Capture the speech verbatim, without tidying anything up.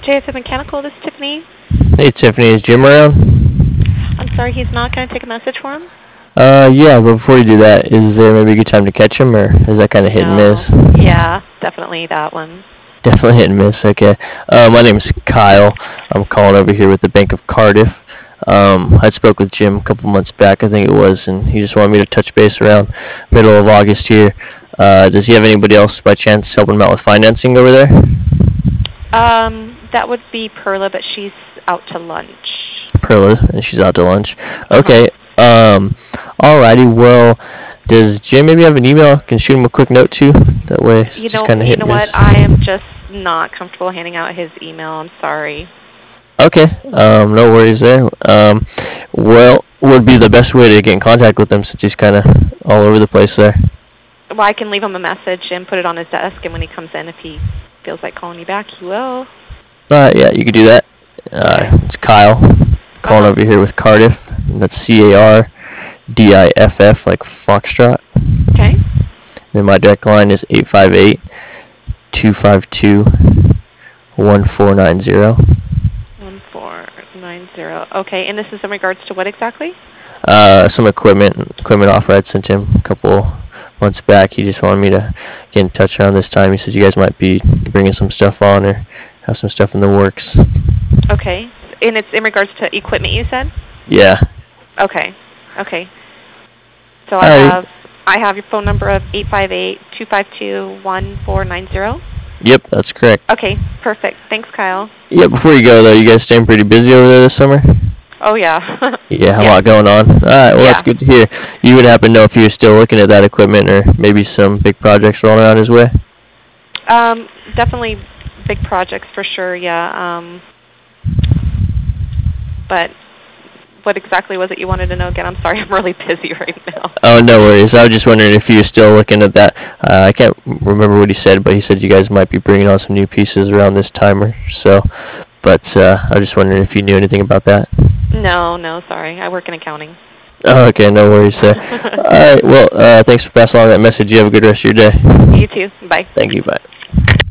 J S M Mechanical, this is Tiffany. Hey Tiffany, is Jim around? I'm sorry, he's not going to take a message for him? Uh, yeah, but before you do that, is there maybe a good time to catch him, or is that kind of hit no. and miss? Yeah, definitely that one. Definitely hit and miss, okay. Uh, my name is Kyle. I'm calling over here with the Bank of Cardiff. Um, I spoke with Jim a couple months back, I think it was, and he just wanted me to touch base around middle of August here. Uh, does he have anybody else by chance helping him out with financing over there? Um, that would be Perla, but she's out to lunch. Perla, and she's out to lunch. Okay. Um, alrighty. Well, does Jim maybe have an email? I can shoot him a quick note too. That way, it's you just know, kind of you hit know and what? miss. I am just not comfortable handing out his email. I'm sorry. Okay. Um, no worries there. Um, well, would be the best way to get in contact with him since he's kind of all over the place there. Well, I can leave him a message and put it on his desk, and when he comes in, if he feels like calling you back, he will. Alright, yeah, you could do that. Uh, it's Kyle, calling Uh-huh. over here with Cardiff. That's C A R D I F F, like Foxtrot. Okay. Then my direct line is eight five eight, two five two, one four nine zero. one four nine zero. Okay, and this is in regards to what exactly? Uh, some equipment, equipment offer I'd sent him a couple months back. He just wanted me to get in touch around this time. He said you guys might be bringing some stuff on or have some stuff in the works. Okay, and it's in regards to equipment, you said? Yeah. Okay, okay. So I Alright. have I have your phone number of eight five eight, two five two, one four nine zero. Yep, that's correct. Okay, perfect. Thanks, Kyle. Yeah, before you go though, you guys staying pretty busy over there this summer? Oh, yeah. Yeah, a Yeah. lot going on. Alright, well Yeah. that's good to hear. You would happen to know if you're still looking at that equipment or maybe some big projects rolling around his way? Um, definitely big projects for sure, yeah. Um, but what exactly was it you wanted to know again? I'm sorry, I'm really busy right now. Oh, no worries. I was just wondering if you're still looking at that. Uh, I can't remember what he said, but he said you guys might be bringing on some new pieces around this time or so. But uh, I was just wondering if you knew anything about that. No, no, sorry. I work in accounting. Oh, okay, no worries there. All right, well, uh, thanks for passing along that message. You have a good rest of your day. You too. Bye. Thank you. Bye.